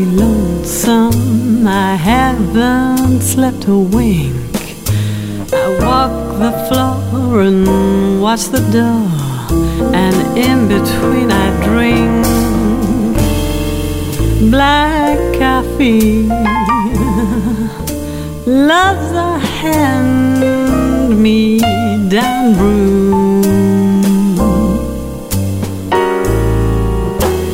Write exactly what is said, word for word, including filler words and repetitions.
lonesome, I haven't slept a wink. I walk the floor and watch the door, and in between I drink black coffee. Love's a hand-me-down brew.